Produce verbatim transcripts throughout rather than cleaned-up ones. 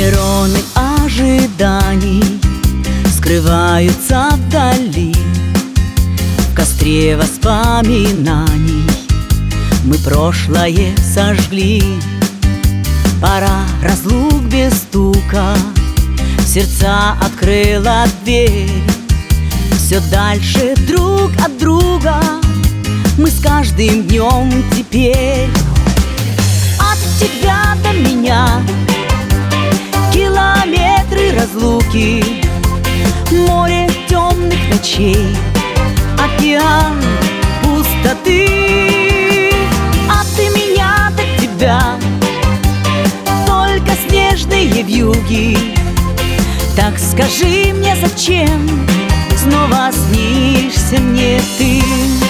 Перроны ожиданий скрываются вдали. В костре воспоминаний мы прошлое сожгли. Пора разлук без стука, в сердца открыла дверь. Все дальше друг от друга мы с каждым днем теперь. От тебя до меня километры разлуки, море темных ночей, океан пустоты. От меня до тебя только снежные вьюги. Так скажи мне, зачем снова снишься мне ты?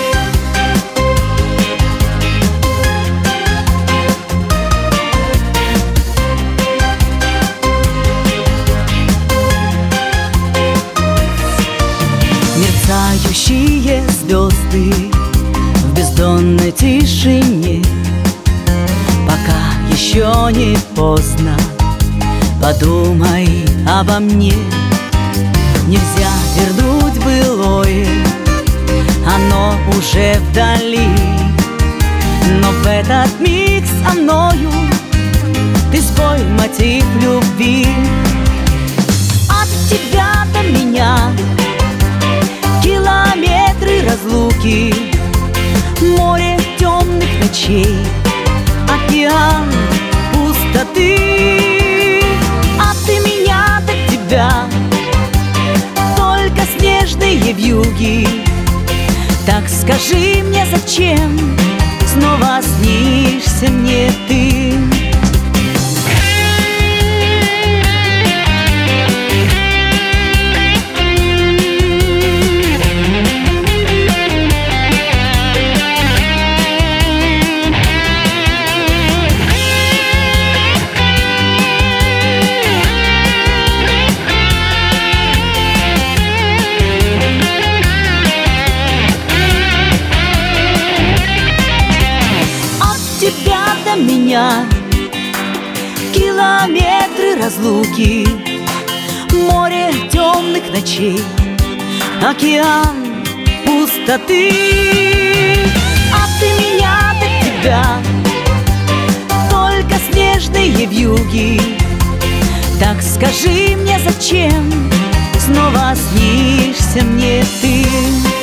Мерцающие звезды в бездонной тишине. Пока еще не поздно, подумай обо мне. Нельзя вернуть былое, оно уже вдали. Но в этот миг со мною ты спой мотив любви. От тебя до меня километры разлуки, море темных ночей, океан пустоты. От меня до тебя только снежные вьюги. Так скажи мне, зачем снова снишься мне ты? Тебя до меня километры разлуки, море темных ночей, океан пустоты. От меня до тебя только снежные вьюги. Так скажи мне, зачем снова снишься мне ты?